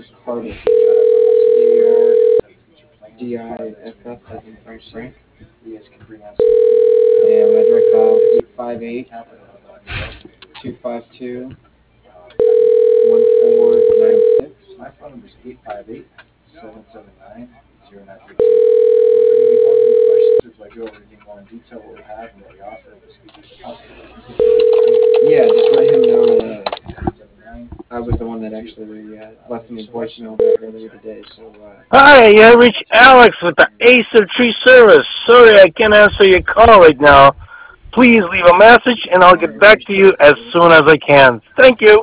Cardiff. DIFF as in French, Frank. And my direct dial 858 252 1496. My phone number is 858 779 0932. If I go over anything more in detail, what we have and what we offer, yeah, just let him know that I was the one that actually left him a voicemail there earlier today. So, Hi, you reached Alex with the Ace of Tree Service. Sorry I can't answer your call right now. Please leave a message and I'll get back to you as soon as I can. Thank you.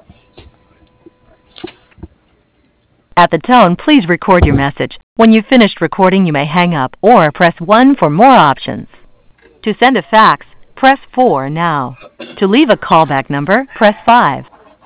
At the tone, please record your message. When you've finished recording, you may hang up or press 1 for more options. To send a fax, press 4 now. To leave a callback number, press 5.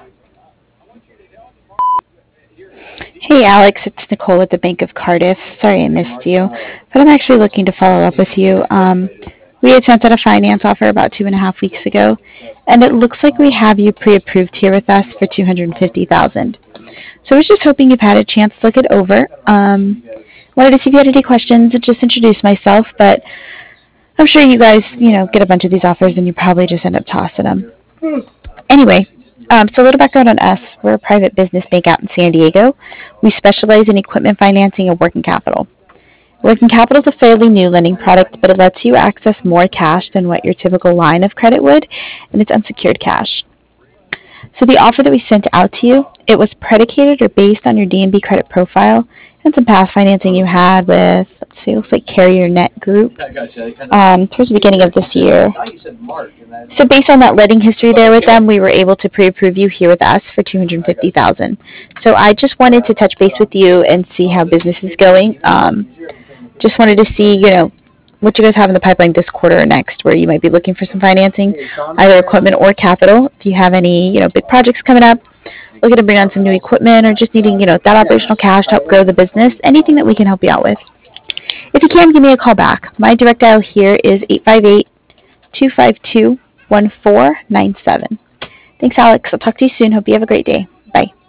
Hey Alex, it's Nicole at the Bank of Cardiff. Sorry I missed you, but I'm actually looking to follow up with you. We had sent out a finance offer about 2.5 weeks ago, and it looks like we have you pre-approved here with us for $250,000. So I was just hoping you've had a chance to look it over. Wanted to see if you had any questions and just introduce myself, but I'm sure you guys, get a bunch of these offers and you probably just end up tossing them. Anyway, so a little background on us. We're a private business bank out in San Diego. We specialize in equipment financing and working capital. Working capital is a fairly new lending product, but it lets you access more cash than what your typical line of credit would, and it's unsecured cash. So the offer that we sent out to you, it was predicated or based on your D&B credit profile and some past financing you had with, let's see, it looks like Carrier Net Group towards the beginning of this year. So based on that lending history there with them, we were able to pre-approve you here with us for $250,000. So I just wanted to touch base with you and see how business is going. Just wanted to see, what you guys have in the pipeline this quarter or next, where you might be looking for some financing, either equipment or capital. If you have any, big projects coming up, looking to bring on some new equipment, or just needing, that operational cash to help grow the business, anything that we can help you out with. If you can, give me a call back. My direct dial here is 858-252-1497. Thanks, Alex. I'll talk to you soon. Hope you have a great day. Bye.